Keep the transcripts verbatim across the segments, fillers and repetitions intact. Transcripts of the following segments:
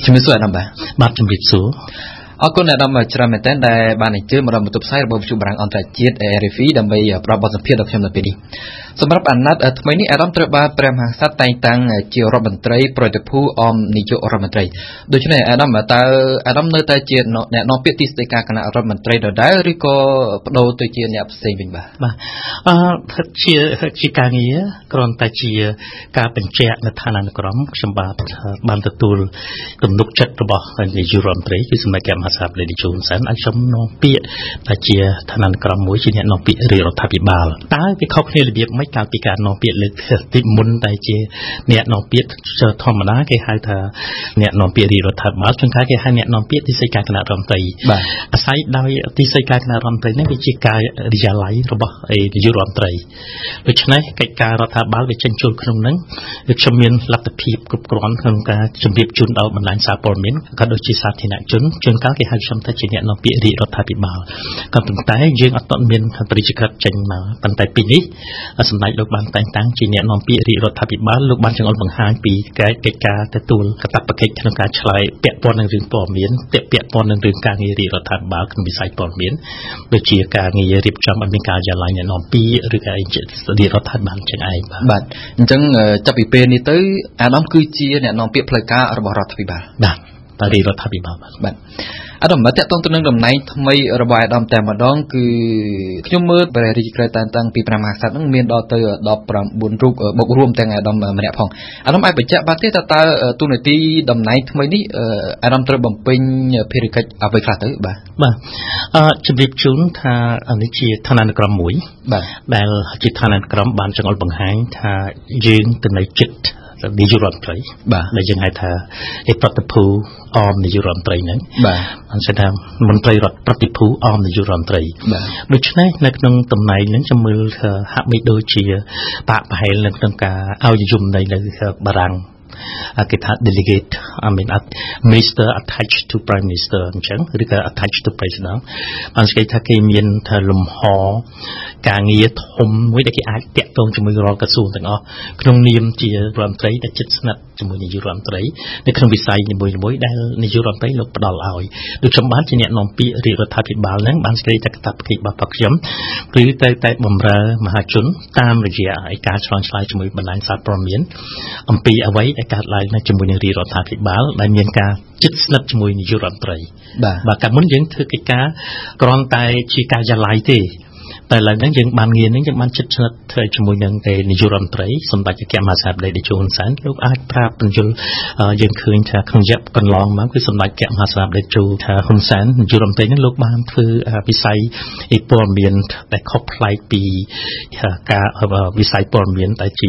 ជំរាបសួរអាដាមបាទបាទជំរាបសួរអរគុណអាដាមច្រើនមែនទែនដែលបានអញ្ជើញមកដល់បន្ទប់ផ្សាយរបស់វិទ្យុបារាំងអន្តរជាតិ A R F E ដើម្បីផ្ដល់បទសម្ភាសន៍ដល់ខ្ញុំនៅពេលនេះសម្រាប់អាណត្តិថ្មីនេះអាដាមត្រូវបានព្រះមហាក្សត្រតែងតាំងជារដ្ឋមន្ត្រីប្រតិភូអមនាយករដ្ឋមន្ត្រីដូច្នេះអាដាមតើអាដាមនៅតែជាអ្នកនាំពាក្យទីស្តីការគណៈរដ្ឋមន្ត្រីដដែលឬក៏បដូរទៅជាអ្នកផ្សេងវិញបាទបាទអឺជាជាការងារគ្រាន់តែជាការបញ្ជាក់នៅឋានានុក្រមខ្ញុំបាទបានទទួលទំនុកចិត្តរបស់នាយករដ្ឋមន្ត្រីគឺសម្ដេចព្រះមហាក្សត្រលោកជូនសែនឲ្យខ្ញុំនាំពាក្យតែជាឋានានុក្រមមួយជាអ្នកនាំពាក្យរាជរដ្ឋាភិបាលតើវាខុសគ្នារបៀបម៉េចកាលពីការនាំពាក្យលើកទីមុនតែជាអ្នកនាំពាក្យធម្មតាគេហៅថាអ្នកនាំពាក្យរាជរដ្ឋាភិបាលជួនកាលគេហៅអ្នកនាំពាក្យទីស្តីការគណៈរដ្ឋមន្ត្រីបាទអាស្រ័យដោយទីស្តីការគណៈរដ្ឋមន្ត្រីនេះវាជាការិយាល័យរបស់នាយករដ្ឋមន្ត្រីដូច្នេះកិច្ចការរដ្ឋាភិបាលវាចេញចូលក្នុងហ្នឹងគឺខ្ញុំមានលទ្ធភាពគ្រប់គ្រាន់ក្នុងការជម្រាបជូនដល់បណ្ដាញសារព័ត៌មានក៏ដូចជាសាធារណជនជួនកាលគេហៅខ្ញុំថាជាអ្នកនាំពាក្យរាជរដ្ឋាភិបាលក៏ប៉ុន្តែយើងអត់ទាន់មានបរិយាកាសចេញមកប៉ុន្តែពីនេះសម្ដេចលោកបានតែងតាំងជាអ្នកនាំពាក្យរាជរដ្ឋាភិបាលលោកបានចង្អុលបង្ហាញពីកិច្ចការទទួលកាតព្វកិច្ចក្នុងការឆ្លើយពាក់ព័ន្ធនឹងរឿងព័ត៌មានពាក់ព័ន្ធនឹងរឿងការងាររាជរដ្ឋាភិបាលក្នុងវិស័យព័ត៌មានដូចជាការងាររៀបចំឲ្យមានការយាលាយអ្នកនាំពាក្យឬក៏រាជរដ្ឋាភិបាលចឹងឯងបាទបាទអញ្ចឹងចាប់ពីពេលនេះទៅអាដាមគឺជាអ្នកនាំពាក្យផ្លូវការរបស់រដ្ឋាភិបាលបាទតែរាជរដ្ឋាភិបាលបាទបាទអាដាមមកតាក់ទងទៅនឹងតំណែងថ្មីរបស់អាដាមតែម្ដងគឺខ្ញុំមើលព្រះរាជក្រឹត្យតាំងតាំងពីព្រះមហាក្សត្រហ្នឹងមានដល់ទៅដប់ប្រាំបួនរូបបូករួមទាំងអាដាមម្នាក់ផងអាដាមអាចបញ្ជាក់បានទេតើតើទូនាទីតំណែងថ្មីនេះអាដាមត្រូវបំពេញភារកិច្ចអ្វីខ្លះទៅបាទបាទអឺជំរាបជូនថានេះជាឋានានុក្រមមួយបាទដែលជាឋានានុក្រមបានចង្អុលបង្ហាញថាយើងទៅនៅចិត្តនាយករដ្ឋមន្ត្រីបាទដែលយើងហៅថាឯប្រតិភូអមនាយករដ្ឋមន្ត្រីហ្នឹងបាទបានស្ថានមន្ត្រីរដ្ឋប្រតិភូអមនាយករដ្ឋមន្ត្រីបាទដូច្នេះនៅក្នុងតំណែងហ្នឹងខ្ញុំមើលហាក់បីដូចជាបាក់ប្រហែលនៅក្នុងការឲ្យយមន័យនៅបារាំងគេថា delegate I mean minister attached to prime minister អញ្ចឹងឬក៏ attached to president បានស្គាល់ថាគេមានថាលំហការងារធំមួយដែលគេអាចតាក់ទងជាមួយរាល់ក្រសួងទាំងអស់ក្នុងនាមជារដ្ឋមន្ត្រីដែលជិតស្និទ្ធជាមួយនាយករដ្ឋមន្ត្រីនៅក្នុងវិស័យនីមួយៗដែលនាយករដ្ឋមន្ត្រីលោកផ្ដល់ឲ្យដូចខ្ញុំបានជាអ្នកនាំពាក្យរាជរដ្ឋាភិបាលហ្នឹងបានស្គាល់ថាកាតព្វកិច្ចរបស់ខ្ញុំគឺទៅតែបម្រើមហាជនតាមរយៈឯការឆ្លងឆ្លើយជាមួយបណ្ដាញសារព័ត៌មានអំពីអ្វីដែលកើតឡើងនៅជាមួយនឹងរាជរដ្ឋាភិបាលដែលមានការជិតស្និទ្ធជាមួយនាយករដ្ឋមន្ត្រីបាទបាទកាលមុនយើងធ្វើកិច្ចការគ្រាន់តែជាការយាលាយទេតែឡើយហ្នឹងយើងបានងារហ្នឹងយើងបានជិតស្និទ្ធធ្វើជាមួយនឹងនាយករដ្ឋមន្ត្រីសម្ដេចព្រះមហាក្សត្រលោកជូនសែនលោកអាចប្រាប់បញ្យល់យើងឃើញថាក្នុងរយៈកន្លងមកគឺសម្ដេចព្រះមហាក្សត្រលោកជូថាហ៊ុនសែននាយករដ្ឋមន្ត្រីហ្នឹងលោកបានធ្វើវិស័យព័ត៌មានដែលខុសប្លែកពីការវិស័យព័ត៌មានដែលជា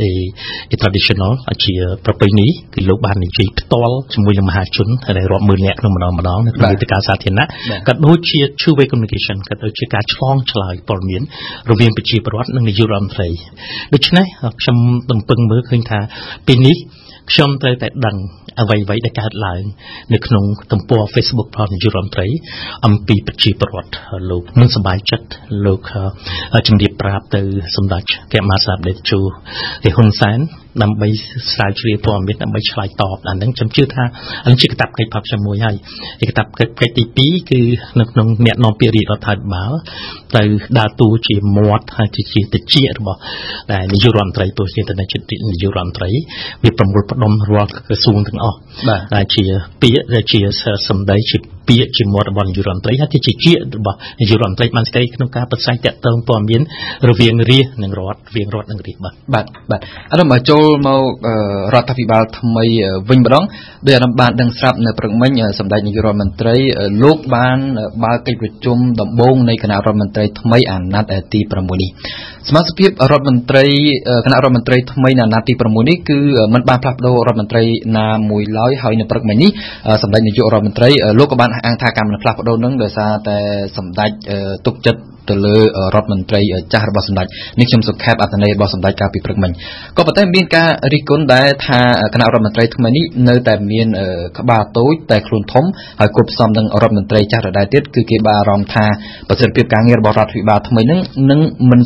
traditional ជាប្រពៃណីគឺលោកបាននិយាយផ្ទាល់ជាមួយនឹងមហាជនដែលរាប់ម៉ឺននាក់ក្នុងម្ដងម្ដងនៅក្នុងវេទិកាសាធារណៈក៏ដូចជា two way communication ក៏ដូចជាការឆ្លងឆ្លើយព័ត៌មានរវាងប្រជាពលរដ្ឋនិងនាយករដ្ឋមន្ត្រីដូច្នេះខ្ញុំទំពឹងមើលឃើញថាពេលនេះខ្ញុំត្រូវតែដឹងអ្វីៗដែលកើតឡើងនៅក្នុងទំព័រ Facebook របស់នាយករដ្ឋមន្ត្រីអំពីប្រជាពលរដ្ឋលោកមិនសប្បាយចិត្តលោកជំរាបប្រាប់ទៅសម្ដេចព្រះមហាក្សត្រដេជោហ៊ុនសែនដើម្បីស្រាវជ្រាវព័ត៌មានដើម្បីឆ្លើយតបអាហ្នឹងខ្ញុំជឿថាអានេះជាកាតព្វកិច្ចរបស់ខ្ញុំមួយហើយឯកាតព្វកិច្ចទីពីរគឺនៅក្នុងអ្នកនាំពាក្យរាជរដ្ឋាភិបាលទៅដើរតួជាមាត់ហើយជាតិចរបស់ដែលនាយករដ្ឋមន្ត្រីទោះជាទៅនៅជិតនាយករដ្ឋមន្ត្រីវាប្រមូលផ្ដុំរាល់ក្រសួងទាំងអស់ដែលជាពាក្យដែលជាសម្ដីជាពាក្យជាមាត់របស់នាយករដ្ឋមន្ត្រីហើយជាជារបស់នាយករដ្ឋមន្ត្រីបានស្គាល់ក្នុងការប្រសាសន៍តាក់ទងព័ត៌មានរវាងរាជនិងរដ្ឋរវាងរដ្ឋនិងរាជបាទបាទបាទអារម្មណ៍ចូលមករដ្ឋាភិបាលថ្មីវិញម្ដងដោយអារម្មណ៍បានដឹងស្រាប់នៅព្រឹកមិញសម្ដេចនាយករដ្ឋមន្ត្រីលោកបានបើកកិច្ចប្រជុំដំបូងនៃគណៈរដ្ឋមន្ត្រីថ្មីអាណត្តិទីប្រាំមួយនេះសមាជិកភាពរដ្ឋមន្ត្រីគណៈរដ្ឋមន្ត្រីថ្មីនៅអាណត្តិទីប្រាំមួយនេះគឺមិនបានផ្លាស់ប្ដូររដ្ឋមន្ត្រីណាមួយឡើយហើយនៅព្រឹកមិញនេះសម្ដេចនាយករដ្ឋមន្ត្រីលោកក៏បានអង្គថាការមិនផ្លាស់ប្ដូរនឹងដោយសារតែសម្ដេចទុកចិត្តទៅលើរដ្ឋមន្ត្រីចាស់របស់សម្ដេចនេះខ្ញុំសុខេបអត្ថន័យរបស់សម្ដេចកាលពីព្រឹកមិញក៏ប៉ុន្តែមានការរិះគន់ដែរថាគណៈរដ្ឋមន្ត្រីថ្មីនេះនៅតែមានក្បាលតូចតែខ្លួនធំហើយគប់ផ្សំនឹងរដ្ឋមន្ត្រីចាស់ដដែលទៀតគឺគេបានអារម្មណ៍ថាប្រសិទ្ធភាពការងាររបស់រដ្ឋាភិបាលថ្មីនឹងនឹងមិនប្រសើរ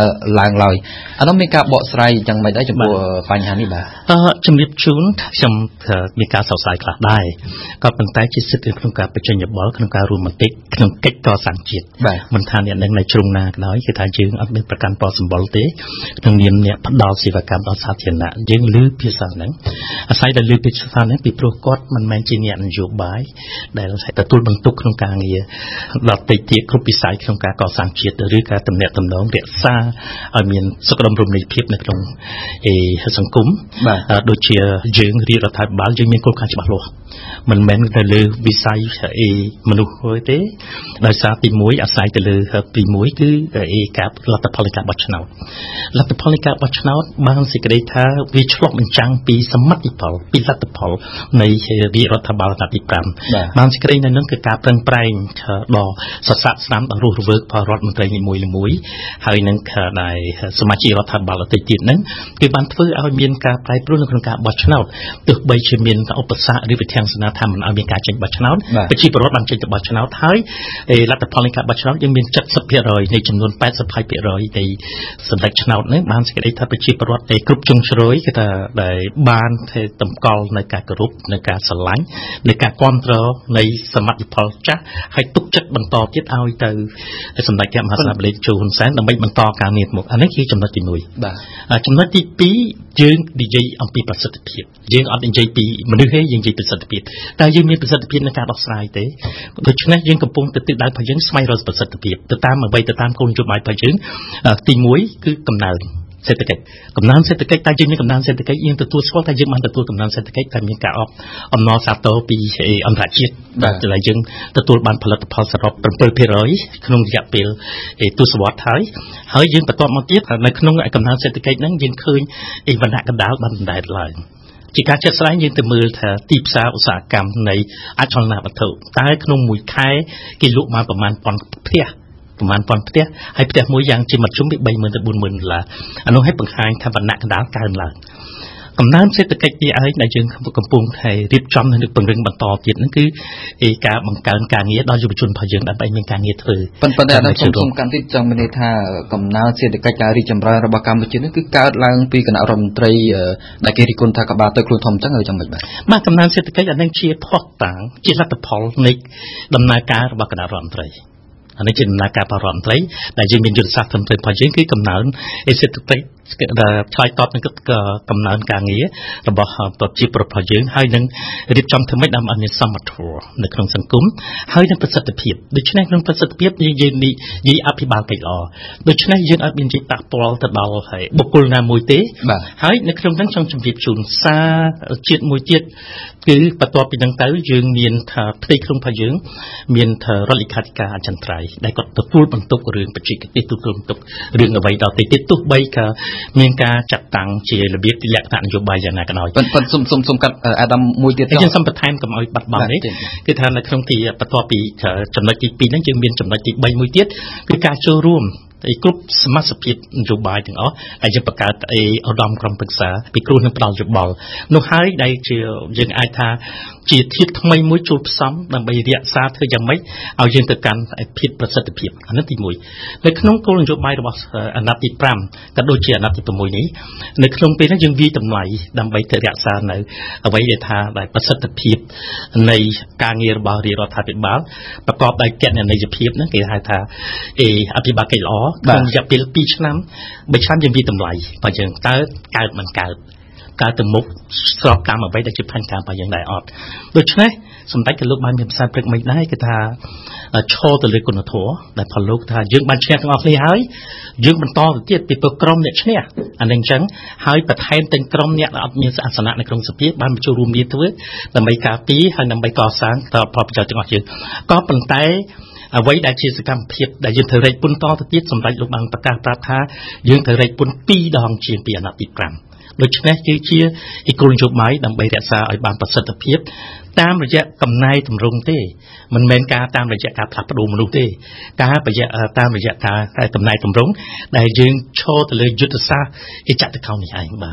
ឡើងឡើយអានោះមានការបកស្រាយយ៉ាងម៉េចដែរចំពោះបញ្ហានេះបាទអឺជំរាបជូនខ្ញុំមានការសរសើរខ្លះដែរក៏ប៉ុន្តែជាសិទ្ធិក្នុងការបញ្ចេញយោបល់ក្នុងការរួមមតិក្នុងកិច្ចកសាងជាតិមិនថាអ្នកនឹងនៅជ្រុងណាក៏ដោយគឺថាយើងអត់មានប្រកាន់បទសម្បល់ទេក្នុងនាមអ្នកផ្ដល់សេវាកម្មដល់សាធារណៈយើងឮភាសាហ្នឹងអាស្រ័យដល់ឮភាសាហ្នឹងពីព្រោះគាត់មិនមែនជាអ្នកនយោបាយដែលទទួលបន្ទុកក្នុងការងារដល់តិចទៀតគ្រប់វិស័យក្នុងការកសាងជាតិឬការទំនាក់ទំនងរក្សាឲ្យមានសុខដុមរមនាភាពនៅក្នុងសង្គមដូចជាយើងរាជរដ្ឋាភិបាលយើងមានគោលការណ៍ច្បាស់លាស់មិនមែនទៅលើវិស័យមនុស្សទេដោយសារទីមួយអាស្រ័យទៅលើទីមួយគឺការលទ្ធផលនៃការបោះឆ្នោតលទ្ធផលនៃការបោះឆ្នោតបានសេចក្តីថាវាឆ្លុះបញ្ចាំងពីសមិទ្ធផលពីលទ្ធផលនៃរាជរដ្ឋាភិបាលអាណត្តិទីfiveបានសេចក្តីនៅនោះគឺការប្រឹងប្រែងដ៏សស័កស្នាមដ៏រស់រវើករបស់រដ្ឋមន្ត្រីនីមួយៗហើយនឹងដែលសមាជិករដ្ឋាភិបាលដទៃទៀតហ្នឹងគឺបានធ្វើឲ្យមានការប្រែប្រួលនៅក្នុងការបោះឆ្នោតទោះបីជាមានឧបសគ្គឬវិធានសនាថាមិនឲ្យមានការចេញបោះឆ្នោតប្រជាពលរដ្ឋបានចេញទៅបោះឆ្នោតហើយលទ្ធផលនៃការបោះឆ្នោតយើងមានseventy percentនៃចំនួនeighty percentនៃសម្ដេចឆ្នោតនេះបានសេចក្តីថាប្រជាពលរដ្ឋគ្រប់ជ្រុងជ្រោយគឺថាដែលបានធ្វើតម្កល់នៅការគោរពនៅការស្រឡាញ់នៃការគ្រប់គ្រងនៃសមិទ្ធផលចាស់ហើយទុកចិត្តបន្តទៀតឲ្យទៅសម្ដេចព្រះមហាក្សត្រលេខជូហ៊ុនសែនដើម្បីបន្តការងារមកអានេះគឺចំណុចទីoneបាទចំណុចទីtwoយើងនិយាយអំពីប្រសិទ្ធភាពយើងអត់និយាយពីមនុស្សទេយើងនិយាយប្រសិទ្ធភាពតែយើងមានប្រសិទ្ធភាពในការដោះស្រាយទេដូច្នេះយើងកំពុងទៅទិសដៅរបស់យើងស្វែងរកប្រសិទ្ធភាពទៅតាមអ្វីទៅតាមគោលនយោបាយរបស់យើងទីoneគឺកំណើនសេដ្ឋកិច្ចកំណើនសេដ្ឋកិច្ចតែយើងមានកំណើនសេដ្ឋកិច្ចយើងទទួលស្គាល់តែយើងបានទទួលកំណើនសេដ្ឋកិច្ចតែមានការអបអំណរសាទរពីអន្តរជាតិដែលយើងទទួលបានផលិតផលសរុបseven percentក្នុងរយៈពេលទសវត្សរ៍ហើយហើយយើងបន្តមកទៀតនៅក្នុងកំណើនសេដ្ឋកិច្ចហ្នឹងយើងឃើញអីវណ្ណៈកណ្ដាលបានដដែលឡើងជាការចាត់ស្ដែងយើងទៅមើលថាទីផ្សារឧស្សាហកម្មនៃអចលនវត្ថុតែក្នុងមួយខែគេលក់បានប្រមាណពាន់ផ្ទះប្រមាណពាន់ផ្ទះហើយផ្ទះមួយយ៉ាងជាមធ្យមវាthree thousand to four thousandដុល្លារអានោះឲ្យបង្ហាញថាវណ្ណៈកណ្ដាលកើនឡើងកំណើនសេដ្ឋកិច្ចនេះឯងដែលយើងកំពុងតែរៀបចំនិងពង្រឹងបន្តទៀតហ្នឹងគឺការបង្កើនការងារដល់យុវជនរបស់យើងដើម្បីមានការងារធ្វើប៉ុន្តែខ្ញុំសូមកាន់តិចចង់មានន័យថាកំណើនសេដ្ឋកិច្ចការរីកចម្រើនរបស់កម្ពុជានេះគឺកើតឡើងពីគណៈរដ្ឋមន្ត្រីដែលគេរិះគន់ថាកបាទៅខ្លួនធំអញ្ចឹងហើយចាំមិនបាទបាទកំណើនសេដ្ឋកិច្ចអានេះជាផុសតាងជាលទ្ធផលនៃដំណើរការរបស់គណៈរដ្ឋមន្ត្រីអានេះជាដំណើរការរបស់រដ្ឋមន្ត្រីដែលយើងមានយុទ្ធសាស្ត្រត្រឹមត្រូវរបស់យើងគឺកំណើនសេដ្ឋកិច្ចដែលឆ្លើយតបនឹងកំណើនការងាររបស់ប្រជាពលរដ្ឋរបស់យើងហើយនឹងរៀបចំធ្វើម៉េចដើម្បីមានសមត្ថភាពនៅក្នុងសង្គមហើយនឹងប្រសិទ្ធភាពដូច្នេះក្នុងប្រសិទ្ធភាពយើងយើងនិយាយអភិបាលកិច្ចល្អដូច្នេះយើងអាចមានចិត្តប៉ះពាល់ទៅដល់បុគ្គលណាមួយទេហើយនៅក្នុងហ្នឹងចង់ជម្រាបជូនសារជាតិមួយទៀតគឺបន្ទាប់ពីហ្នឹងទៅយើងមានថាផ្ទៃក្នុងរបស់យើងមានថារដ្ឋលេខាធិការអចិន្ត្រៃយ៍ដែលគាត់ទទួលបន្ទុករឿងបច្ចេកទេសទទួលបន្ទុករឿងអ្វីដល់ទៅទៀតទោះបីក៏មានការចាត់តាំងជារបៀបលក្ខណៈនយោបាយយ៉ាងណាក៏ដោយប៉ុន្តែសុំសុំសុំកាត់អាដាមមួយទៀតខ្ញុំសូមបន្ថែមកុំឲ្យបាត់បង់នេះគឺថានៅក្នុងទីបន្ទាប់ពីចំណុចទីtwoហ្នឹងយើងមានចំណុចទីthreeមួយទៀតគឺការចូលរួមឯគ្រប់សមាជិកភាពនយោបាយទាំងអស់ដែលយើងបង្កើតអេឧត្តមក្រុមប្រឹក្សាពីគ្រូនឹងផ្ដល់យោបល់នោះហើយដែលជាយើងអាចថាជាធាតុថ្មីមួយចូលផ្សំដើម្បីរក្សាធ្វើយ៉ាងម៉េចឲ្យយើងទៅកាន់ភាពប្រសិទ្ធភាពអានេះទីoneនៅក្នុងគោលនយោបាយរបស់អាណត្តិទីfiveក៏ដូចជាអាណត្តិទីsixនេះនៅក្នុងពេលនេះយើងវាយតម្លៃដើម្បីទៅរក្សានៅអ្វីដែលថាដែលប្រសិទ្ធភាពនៃការងាររបស់រាជរដ្ឋាភិបាលប្រកបដោយគណនេយ្យភាពហ្នឹងគេហៅថាអេអភិបាលកិច្ចល្អក្នុងរយៈពេលtwoឆ្នាំthreeឆ្នាំយើងវាតម្លៃបើយើងតើកើតមិនកើតកើតទៅមុខស្របតាមអ្វីដែលជាផែនការរបស់យើងដែរអត់ដូច្នេះសម្ដេចក៏លោកបានមានប្រសាសន៍ព្រឹកមិញដែរគឺថាឈរទៅលើគុណធម៌ដែលផលលោកថាយើងបានឈ្នះទាំងអស់គ្នាហើយយើងបន្តទៅទៀតពីព្រោះក្រុមអ្នកឈ្នះអានឹងអញ្ចឹងហើយបន្ថែមទាំងក្រុមអ្នកដែលអត់មានអាសនៈនៅក្នុងសភាបានចូលរួមគ្នាធ្វើដើម្បីការពារហើយដើម្បីកសាងផលប្រយោជន៍ទាំងអស់យើងក៏ប៉ុន្តែអ្វីដែលជាសកម្មភាពដែលយើងត្រូវរែកពុនតទៅទៀតសម្ដេចលោកបានប្រកាសប្រាប់ថាយើងត្រូវរែកពុនtwoដងជាងពីអាណត្តិទីfiveដូច្នេះគឺជាគោលនយោបាយដើម្បីរក្សាឲ្យបានប្រសិទ្ធភាពតាមរយៈកំណែតម្រង់ទេមិនមែនការតាមរយៈការផ្លាស់ប្ដូរមនុស្សទេការប្រយ័ត្នតាមរយៈការកំណែតម្រង់ដែលយើងឈរទៅលើយុទ្ធសាស្ត្រអេចតកោនេះឯងបាទបាទ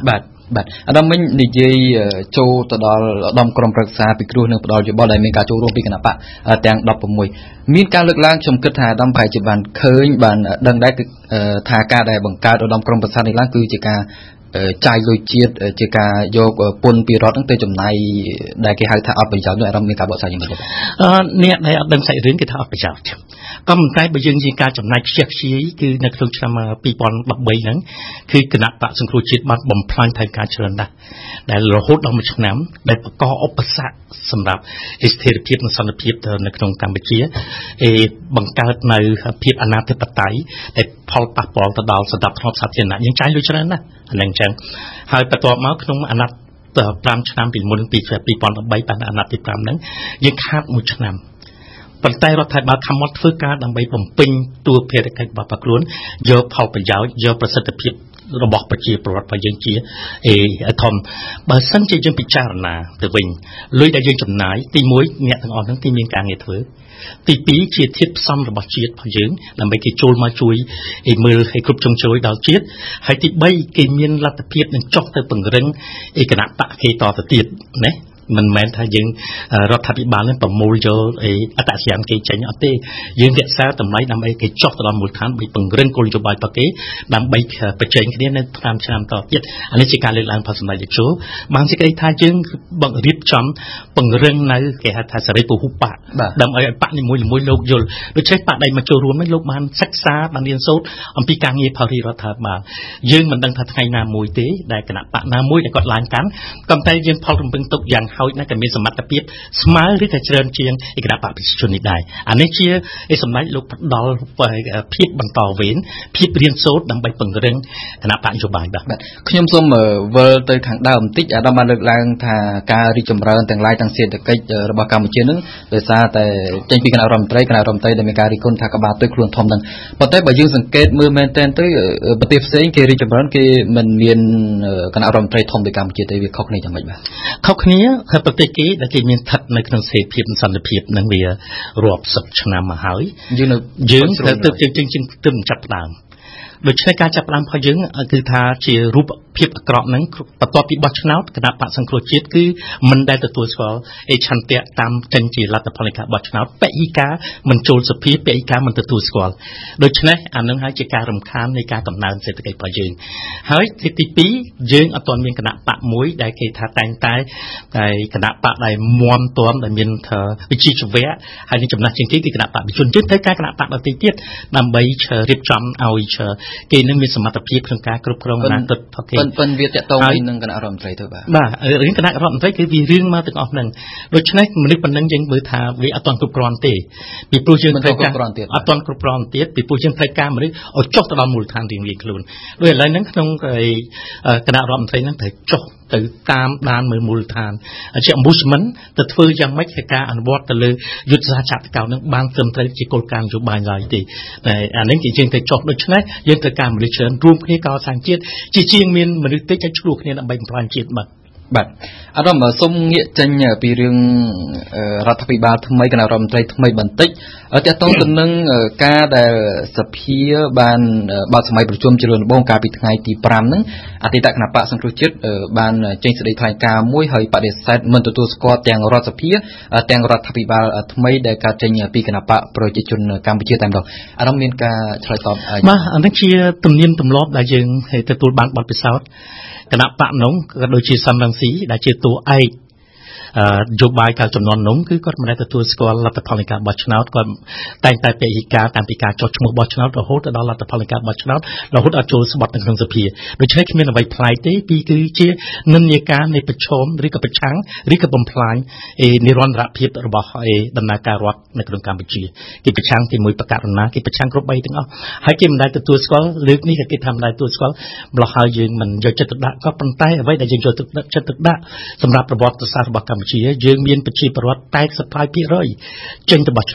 បាទអាដាមមិញនិយាយចូលទៅដល់ឧត្តមក្រុមប្រឹក្សាពិគ្រោះនិងផ្ដល់យោបល់ដែលមានការចូលរួមពីគណៈបកទាំងដប់ប្រាំមួយមានការលើកឡើងខ្ញុំគិតថាអាដាមប្រហែលជាបានឃើញបានដឹងដែរគឺថាការដែលបង្កើតឧត្តមក្រុមប្រឹក្សានេះឡើងគឺជាការចាយលុយជាតិជាការយកពន្ធពីរដ្ឋហ្នឹងទៅចំណាយដែលគេហៅថាអត់ប្រយោជន៍នោះអារម្មណ៍មានការបកស្រាយយ៉ាងម៉េចទេអឺអ្នកដែលអត់ដឹងសាច់រឿងគេថាអត់ប្រយោជន៍ក៏ប៉ុន្តែបើយើងនិយាយការចំណាយខ្ជះខ្ជាយគឺនៅក្នុងឆ្នាំពីរពាន់ដប់បីហ្នឹងគឺគណៈបកសង្គ្រោះជាតិបានបំផ្លាញថវិកាច្រើនណាស់ដែលរហូតដល់មួយឆ្នាំដែលបង្កឧបសគ្គសម្រាប់ស្ថិរភាពនិងសន្តិភាពនៅក្នុងកម្ពុជាអេបង្កើតនៅភាពអនាធិបតេយ្យដែលផលប៉ះពាល់ទៅដល់សន្តិភាពសាធារណៈយើងចាយលុយច្រើនណាស់អាហ្នឹងអញ្ចឹងហើយបន្ទាប់មកក្នុងអាណត្តិប្រាំឆ្នាំពីមុនពីពីរពាន់ដប់បីបានអាណត្តិទីប្រាំហ្នឹងយើងខាតមួយឆ្នាំប៉ុន្តែរដ្ឋាភិបាលខំមកធ្វើការដើម្បីបំពេញតួភារកិច្ចរបស់ខ្លួនយកផលប្រយោជន៍យកប្រសិទ្ធភាពរបស់ប្រជាពលរដ្ឋរបស់យើងជាអេធំបើសិនជាយើងពិចារណាទៅវិញលុយដែលយើងចំណាយទីមួយអ្នកទាំងអស់ហ្នឹងទីមានការងារធ្វើទីពីរជាធាតុផ្សំរបស់ជាតិរបស់យើងដើម្បីគេចូលមកជួយឲ្យមើលឲ្យគ្រប់ជ្រុងជ្រោយដល់ជាតិហើយទីបីគេមានលទ្ធភាពនឹងចុះទៅពង្រឹងឯគណៈបកគេតទៅទៀតណាមិនមែនថាយើងរដ្ឋាភិបាលនឹងប្រមូលយកអីអត្តសញ្ញាណគេចេញអត់ទេយើងរក្សាតម្លៃដើម្បីគេចុះទៅដល់មូលដ្ឋានបីពង្រឹងគោលនយោបាយរបស់គេដើម្បីបញ្ចេញគ្នានៅឆ្នាំឆ្នាំតទៀតអានេះជាការលើកឡើងផលសម្ដេចតេជោបានសេចក្តីថាយើងបង្រៀបចំពង្រឹងនៅគេហៅថាសេរីពហុបកដើម្បីឲ្យបកនីមួយៗលោកយល់ដូច្នេះបកដែលមកចូលរួមនេះលោកបានសិក្សាបានរៀនសូត្រអំពីការងារផលរដ្ឋរដ្ឋាភិបាលយើងមិនដឹងថាថ្ងៃណាមួយទេដែលគណៈបកណាមួយដែលគាត់ឡើងកាន់ក៏តែយើងផលរំពឹងទុកយ៉ាងហើយណាស់ក៏មានសមត្ថភាពស្មើឬក៏ច្រើនជាងឯកឧត្តមបកប្រជាជននេះដែរអានេះជាឯសម្ដេចលោកផ្ដល់ភាពបន្តវេនភាពរៀនសូត្រដើម្បីពង្រឹងគណៈបកនយោបាយបាទខ្ញុំសូមវិលទៅខាងដើមបន្តិចអាដាមបានលើកឡើងថាការរីកចម្រើនទាំងឡាយទាំងសេដ្ឋកិច្ចរបស់កម្ពុជានឹងដោយសារតែចេញពីគណៈរដ្ឋមន្ត្រីគណៈរដ្ឋមន្ត្រីដែលមានការរីកគុណថាក្បាលទៅខ្លួនធំហ្នឹងប៉ុន្តែបើយើងសង្កេតមើលមែនទែនទៅប្រទេសផ្សេងគេរីកចម្រើនគេមិនមានគណៈរដ្ឋមន្ត្រីធំដូចកម្ពុជាទេវាខុសគ្នាយ៉ាងម៉េចបាទខុសគ្នាប្រទេសគេដែលគេមានស្ថិតនៅក្នុងសេដ្ឋភាពសន្តិភាពនឹងវារាប់សិបឆ្នាំមកហើយយើងយើងទៅទៅយើងយើងទៅចាប់ផ្ដើមដូច្នេះការចាប់ផ្ដើមរបស់យើងគឺថាជារូបភាពអាក្រក់ហ្នឹងបន្ទាប់ពីបោះឆ្នោតគណៈបកសង្គ្រោះជាតិគឺមិនដែលទទួលស្គាល់អេឆន្ទៈតាមចេញជាលទ្ធផលនៃការបោះឆ្នោតបេយិកាមិនចូលសភាបេយិកាមិនទទួលស្គាល់ដូច្នេះអានឹងហើយជាការរំខាននៃការកំណើនសេដ្ឋកិច្ចរបស់យើងហើយទីពីរយើងអត់ទាន់មានគណៈបកមួយដែលគេថាតែងតែតែគណៈបកដែលមមទាំដែលមានវិជ្ជាជីវៈហើយនឹងចំណាស់ជាងគេគឺគណៈបកប្រជាជនយើងត្រូវការគណៈបកដទៃទៀតដើម្បីរៀបចំឲ្យគេនឹងមានសមត្ថភាពក្នុងការគ្រប់គ្រងអនាគតរបស់គេប៉ុន្តែវាតកតងនឹងគណៈរដ្ឋមន្ត្រីទៅបាទបាទរឿងគណៈរដ្ឋមន្ត្រីគឺវារឿងមកទាំងអស់ហ្នឹងដូច្នេះមនុស្សប៉ុណ្ណឹងយើងមើលថាវាអត់ទាន់គ្រប់គ្រាន់ទេពីព្រោះយើងត្រូវការអត់ទាន់គ្រប់គ្រាន់ទៀតពីព្រោះយើងត្រូវការមនុស្សឲ្យចុះទៅដល់មូលដ្ឋានរៀងៗខ្លួនដូចឥឡូវហ្នឹងក្នុងគណៈរដ្ឋមន្ត្រីហ្នឹងត្រូវចុះទៅតាមដានមើលមូលដ្ឋានជា ombudsman ទៅធ្វើយ៉ាងម៉េចឲ្យការអនុវត្តទៅលើយុទ្ធសាស្ត្រចតុកោណនឹងបានត្រឹមត្រូវជាគោលការណ៍នយោបាយឡើយទេតែអានេះគឺយើងត្រូវចុះដូច្នេះយើងត្រូវការមនុស្សច្រើនរួមគ្នាកសាងជាតិជាជាងមានមនុស្សតិចឲ្យឆ្លោះគ្នាដើម្បីបំផ្លាញជាតិបាត់បាទអារម្មណ៍សូមងាកចេញពីរឿងរដ្ឋាភិបាលថ្មីគណៈរដ្ឋមន្ត្រីថ្មីបន្តិចទាក់ទងទៅនឹងការដែលសភាបានបើកសម័យប្រជុំជ្រុលដំបូងកាលពីថ្ងៃទីប្រាំហ្នឹងអតីតគណៈបកសង្គ្រោះជាតិបានចេញសេចក្តីថ្លែងការណ៍មួយហើយបដិសេធមិនទទួលស្គាល់ទាំងរដ្ឋសភាទាំងរដ្ឋាភិបាលថ្មីដែលកើតចេញពីគណៈបកប្រជាជនកម្ពុជាតែម្ដងអារម្មណ៍មានការឆ្លើយតបបាទអានេះជាទំនៀមទម្លាប់ដែលយើងទទួលបានបទពិសោធន៍គណៈបកនោះក៏ដូចជាសំរងស៊ីដែលជាតួឯកយោបាយកាលចំនួននោះគឺគាត់មិនដែលទទួលស្គាល់លទ្ធផលនៃការបោះឆ្នោតគាត់តែងតែពហិការតាមពីការចុះឈ្មោះបោះឆ្នោតរហូតដល់លទ្ធផលនៃការបោះឆ្នោតរហូតដល់ចូលស្បត់នៅក្នុងសភាដូច្នេះគ្មានអ្វីប្លែកទេពីគឺជានិន្នាការនៃប្រឈមឬក៏ប្រឆាំងឬក៏បំផ្លាញនិរន្តរភាពរបស់ដំណើរការរដ្ឋនៅក្នុងកម្ពុជាគេប្រឆាំងជាមួយបកករណាគេប្រឆាំងគ្រប់បីទាំងអស់ហើយគេមិនដែលទទួលស្គាល់លើកនេះក៏គេថាមិនដែលទទួលស្គាល់ម្ល៉េះហើយយើងមិនយកចិត្តទុកដាក់ក៏ប៉ុន្តែអ្វីដែលយើងយកចិត្តទុកដាក់សម្រាប់ប្រវត្តិសាស្ត្ររបស់កម្ពុជាយើងមានប្រជាពលរដ្ឋតែ eighty-five percent ចេញទៅបោះឆ្នោត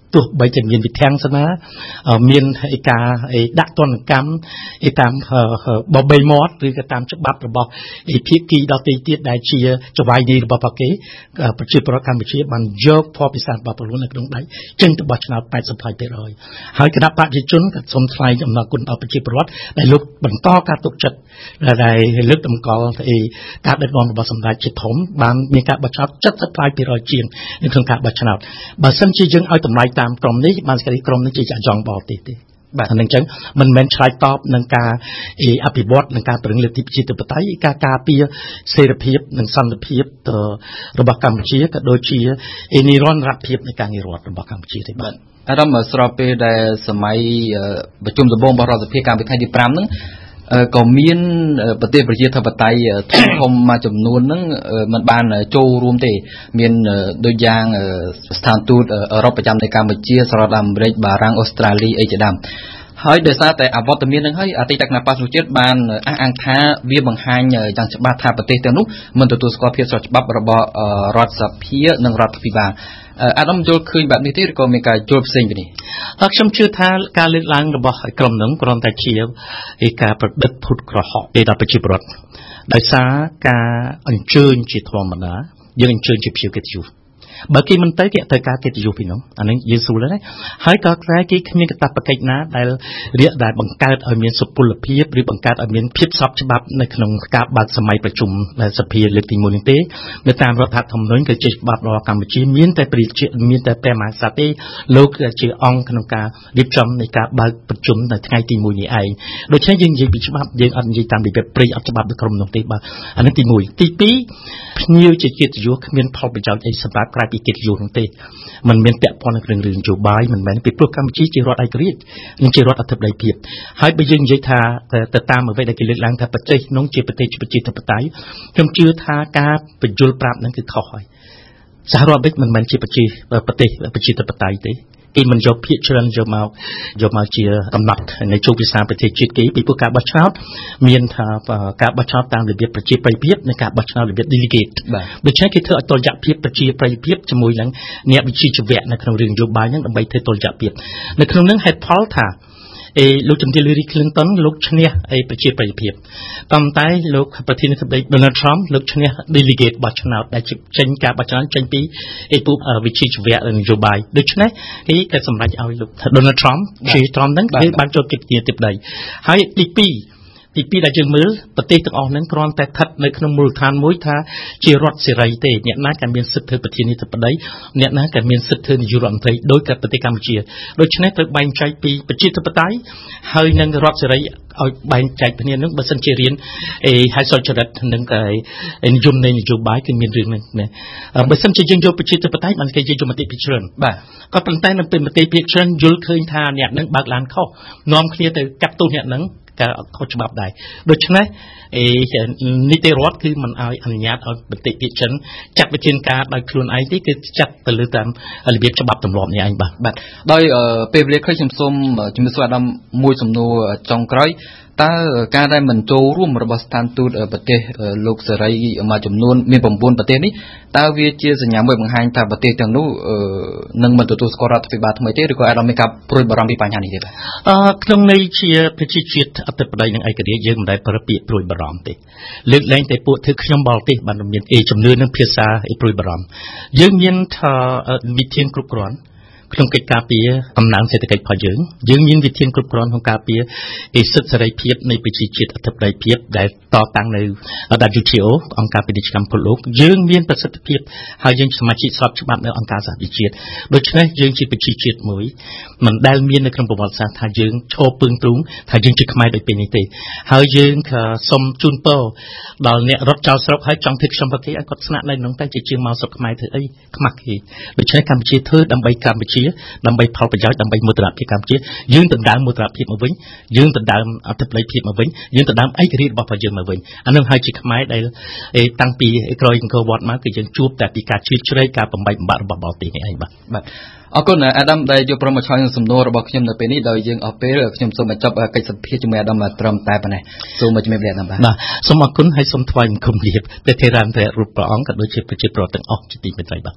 ទោះបីជាមានវិធានសនាមានឯការដាក់ទណ្ឌកម្មឯតាមបបៃមាត់ឬក៏តាមច្បាប់របស់ឯភាគីដទៃទៀតដែលជាចវាយនីរបស់ប្រគេប្រជាពលរដ្ឋកម្ពុជាបានយកភពពិសារបស់ខ្លួននៅក្នុងដៃចេញទៅបោះឆ្នោត eighty percent ហើយគណៈបព្វជិជនក៏សូមថ្លែងអំណរគុណដល់ប្រជាពលរដ្ឋដែលលោកបន្តការទុកចិត្តដែលលើកតម្កល់ឯការដឹកនាំរបស់សម្ដេចជាធំបានមានការបោះឆ្នោត seventy-five percent ជាងនៅក្នុងការបោះឆ្នោតបើសិនជាយើងឲ្យតម្លៃតាមក្រុមនេះបានស្គាល់ក្រុមនេះជាចង់បរទេសទេបាទអញ្ចឹងមិនមែនឆ្លើយតបនឹងការអភិវឌ្ឍនឹងការប្រឹងលើកទីប្រជាធិបតេយ្យការការពារសេរីភាពនិងសន្តិភាពរបស់កម្ពុជាក៏ដូចជានិរន្តរភាពនៃការងាររដ្ឋរបស់កម្ពុជាទេបាទអារម្មណ៍ស្របពេលដែលសម័យប្រជុំដំបូងរបស់រដ្ឋសភាកម្មវិធីទីfiveហ្នឹងក៏មានប្រទេសប្រជាធិបតេយ្យធំធំមួយចំនួនហ្នឹងមិនបានចូលរួមទេមានដូចយ៉ាងស្ថានទូតអឺរ៉ុបប្រចាំនៅកម្ពុជាសហរដ្ឋអាមេរិកបារាំងអូស្ត្រាលីអីជាដើមហើយដោយសារតែអវត្តមាននឹងហើយអតីតគណៈបក្សប្រជាជាតិបានអះអាងថាវាបង្ហាញយ៉ាងច្បាស់ថាប្រទេសទាំងនោះមិនទទួលស្គាល់ភាពស្របច្បាប់របស់រដ្ឋសភានិងរដ្ឋាភិបាលអាដាមយល់ឃើញបែបនេះទេឬក៏មានការយល់ផ្សេងពីនេះខ្ញុំជឿថាការលើកឡើងរបស់ក្រុមនឹងគ្រាន់តែជាឯការប្រឌិតភូតក្រហកទៅដល់ប្រជាពលរដ្ឋដោយសារការអញ្ជើញជាធម្មតាយើងអញ្ជើញជាភ្ញៀវកិត្តិយសបើគេមិនទៅគេទៅការកិត្តិយសពីនោះអានេះយើងស្រួលហើយហើយក៏តែគេគ្មានកាតព្វកិច្ចណាដែលរៀបដែលបង្កើតឲ្យមានសុពលភាពឬបង្កើតឲ្យមានភាពស្របច្បាប់នៅក្នុងការបើកសម័យប្រជុំសភាលើកទីoneនេះទេនៅតាមរដ្ឋធម្មនុញ្ញគឺជាច្បាប់របស់កម្ពុជាមានតែប្រជាមានតែព្រះមហាក្សត្រទេលោកជាអង្គក្នុងការរៀបចំនៃការបើកប្រជុំនៅថ្ងៃទីoneនេះឯងដូច្នេះយើងនិយាយពីច្បាប់យើងអត់និយាយតាមរបៀបព្រៃអត់ច្បាប់នៅក្រុមនោះទេបាទអានេះទីoneទីtwoភ្ញៀវជាកិត្តិយសគ្មានផលប្រយោជន៍អីសម្រាប់ក្រៅពីកិត្តិយសនោះទេมันមានពាក់ព័ន្ធនឹងរឿងរឿងនយោបាយមិនមែនពីព្រោះកម្ពុជាជារដ្ឋឯករាជ្យនិងជារដ្ឋអធិបតេយ្យភាពហើយបើយើងនិយាយថាទៅតាមអ្វីដែលគេលើកឡើងថាប្រទេសនោះជាប្រទេសប្រជាធិបតេយ្យខ្ញុំជឿថាការបញ្យល់ប្រាប់ហ្នឹងគឺខុសហើយសហរដ្ឋអាមេរិកមិនមែនជាប្រជាប្រទេសប្រជាធិបតេយ្យទេគេមិនយកភាគច្រើនយកមកយកមកជាកំណត់នៃជោគវាសនាប្រទេសជាតិគេពីព្រោះការបោះឆ្នោតមានថាការបោះឆ្នោតតាមរបៀបប្រជាប្រិយភាពនិងការបោះឆ្នោតរបៀប delegate ដូច្នេះគេធ្វើឲ្យតុល្យភាពប្រជាប្រិយភាពជាមួយនឹងអ្នកវិជ្ជាជីវៈនៅក្នុងរឿងនយោបាយហ្នឹងដើម្បីធ្វើតុល្យភាពនៅក្នុងហ្នឹងហេតុផលថាអេលោកជំទាវ Hillary Clinton លោកឈ្នះអីប្រជាប្រិយភាពប៉ុន្តែលោកប្រធានាធិបតី Donald Trump លោកឈ្នះ delegate បោះឆ្នោតដែលចេញការបោះឆ្នោតចេញពីអីពួកវិជ្ជាជីវៈនយោបាយដូច្នេះគេក៏សម្រេចឲ្យលោក Donald Trump ជា Trump ហ្នឹងគឺបានចូលជាប្រធានាធិបតីហើយទីtwoទីtwoដែលយើងមើលប្រទេសទាំងអស់ហ្នឹងគ្រាន់តែស្ថិតនៅក្នុងមូលដ្ឋានមួយថាជារដ្ឋសេរីទេអ្នកណាក៏មានសិទ្ធិធ្វើប្រធានាធិបតីអ្នកណាក៏មានសិទ្ធិធ្វើនាយករដ្ឋមន្ត្រីដោយតែប្រទេសកម្ពុជាដូច្នេះត្រូវបែងចែកពីប្រជាធិបតេយ្យហើយនឹងរដ្ឋសេរីឲ្យបែងចែកគ្នានឹងបើសិនជារៀនអេហើយសុចរិតនឹងនិយមនៃនយោបាយគឺមានរឿងហ្នឹងណាបើសិនជាយើងយកប្រជាធិបតេយ្យបានគេយកមតិភាគច្រើនបាទក៏ប៉ុន្តែនៅពេលមតិភាគច្រើនយល់ឃើញថាអ្នកហ្នឹងបើកឡានខុសនាំគ្នាទៅកាត់ទោសអ្នកហ្នឹងការខុសច្បាប់ដែរដូច្នេះអេនីតិរដ្ឋគឺមិនឲ្យអនុញ្ញាតឲ្យមតិភាគច្រើនចាត់វិធានការដោយខ្លួនឯងទេគឺចាត់ទៅលើតាមរបៀបច្បាប់ទម្លាប់នេះឯងបាទបាទដោយពេលវេលាខ្លីខ្ញុំសូមជំរាបសួរអាដាមមួយសំណួរចុងក្រោយតើការដែលមិនចូលរួមរបស់ស្ថានទូតប្រទេសលោកសេរីមួយចំនួនមានnineប្រទេសនេះតើវាជាសញ្ញាមួយបង្ហាញថាប្រទេសទាំងនោះនឹងមិនទទួលស្គាល់រដ្ឋាភិបាលថ្មីទេឬក៏អាចមានការព្រួយបារម្ភពីបញ្ហានេះទេបាទអឺក្នុងន័យជាប្រជាជាតិអធិបតេយ្យនិងឯករាជ្យយើងមិនដែលប្រើពាក្យព្រួយបារម្ភទេលើកលែងតែពួកធ្វើខ្ញុំបរទេសបានមានអីជំនឿនឹងភាសាអីព្រួយបារម្ភយើងមានថាវិធានគ្រប់គ្រាន់ក្នុងកិច្ចការពារអំណាចសេដ្ឋកិច្ចរបស់យើងយើងមានវិធានគ្រប់គ្រាន់ក្នុងការពារឯសិទ្ធិសេរីភាពនៃប្រជាជាតិអធិបតេយ្យភាពដែលតតាំងនៅ W T O អង្គការពាណិជ្ជកម្មពិភពលោកយើងមានប្រសិទ្ធភាពហើយយើងសមាជិកស្របច្បាប់នៅអង្គការសហប្រជាជាតិដូច្នេះយើងជាប្រជាជាតិមួយមិនដែលមាននៅក្នុងប្រវត្តិសាស្ត្រថាយើងឈរពឹងទ្រូងថាយើងជាខ្មែរដោយពេលនេះទេហើយយើងក៏សូមជូនពរដល់អ្នករត់ចោលស្រុកហើយចង់ធ្វើខ្ញុំប្រគេឲ្យគាត់ស្នាក់នៅក្នុងតែជាជាងមកស្រុកខ្មែរធ្វើអីខ្មាស់គេដូច្នេះកម្ពុជាធ្វើដើម្បីកម្ពុជាដើម្បីផលប្រយោជន៍ដើម្បីមោទនភាពកម្ពុជាយើងដណ្ដើមមោទនភាពមកវិញយើងដណ្ដើមអធិបតេយ្យភាពមកវិញយើងដណ្ដើមឯករាជ្យរបស់យើងមកវិញអានឹងហើយជាខ្មែរដែលតាំងពីក្រោយអង្គរវត្តមកគឺយើងជួបតែពីការជ្រៀតជ្រែកការបំបីបំបាក់របស់បរទេសនេះឯងបាទបាទអរគុណអាដាមដែលយកព្រមមកឆ្លើយនឹងសំណួររបស់ខ្ញុំនៅពេលនេះដោយយើងអស់ពេលខ្ញុំសូមបញ្ចប់កិច្ចសម្ភាសជាមួយអាដាមត្រឹមតែប៉ុណ្ណេះសូមជំរាបលាអាដាមបាទបាទសូមអរគុណហើយសូមថ្លែងបង្គំលាភព្រះថេរានុថេររូបព្រះអង្គក៏ដូចជាប្រជាពលរដ្ឋទាំងអស់ជាទីមេត្រីបាទ